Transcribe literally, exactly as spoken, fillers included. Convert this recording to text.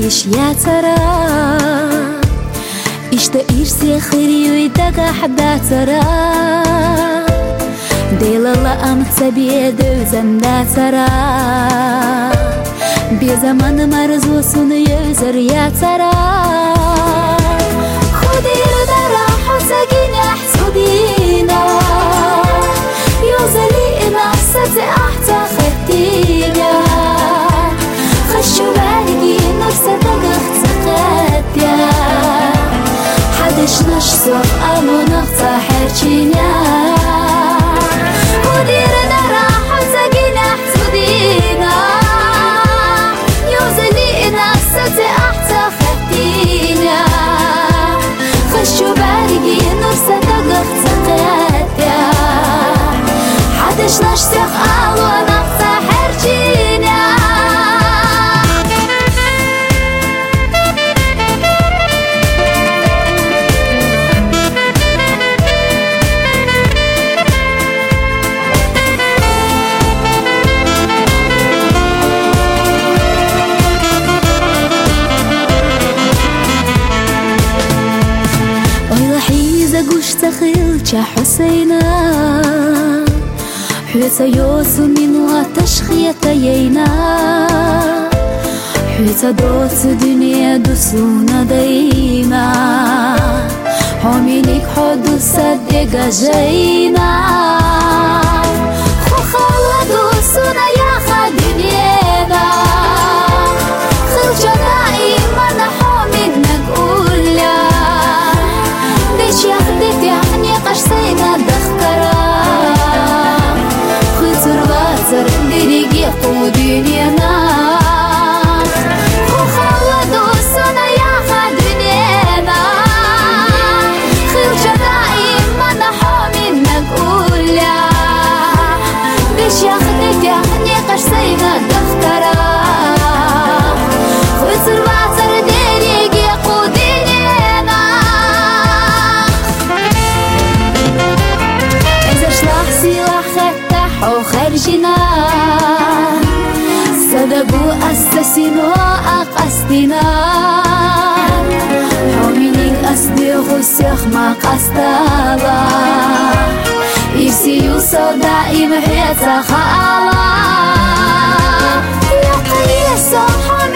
تعيش يا ترى اشتقير خيري ويدك حدا ترى ديل الله أم تبيد وزندا ترى بزمان مرزو سن يزر يا ترى خدي ردرا حسقين يحسدينا يوزلينا ستي أحتا خدينا خشو بالي نفسك اختقت يا حدش نشصف أمو نقطع حرشينا ودير درا حسقين يحسدينا يوزلينا ستي أحتا خدينا خشو بالي نفسك اختقت يا حدش نشصف أمو نقطع حرشينا تخيل حسينا حيث يوسنين وتشخية يينا حيث دوت دنيا دوسونا دايما همينيك حدو صدق جينا خو خلا دوسونا يا خا دنيانا خل جدائي من حامد نقول يا ليش ياخدك يعني قش سينا دخكرا خطر واتر دريق يقود دنيانا خو خلا دوسنا يا خا دنيانا خير جدائي من حامد نقول يا ليش ياخدك يعني قش سينا دخكرا خطر واتر دريق يقود خرجنا صدقوا أسسنا أقصدنا حومينيك أسدي غسيخ ما قصدنا يسيو صدائي محيطة خالا يا قيس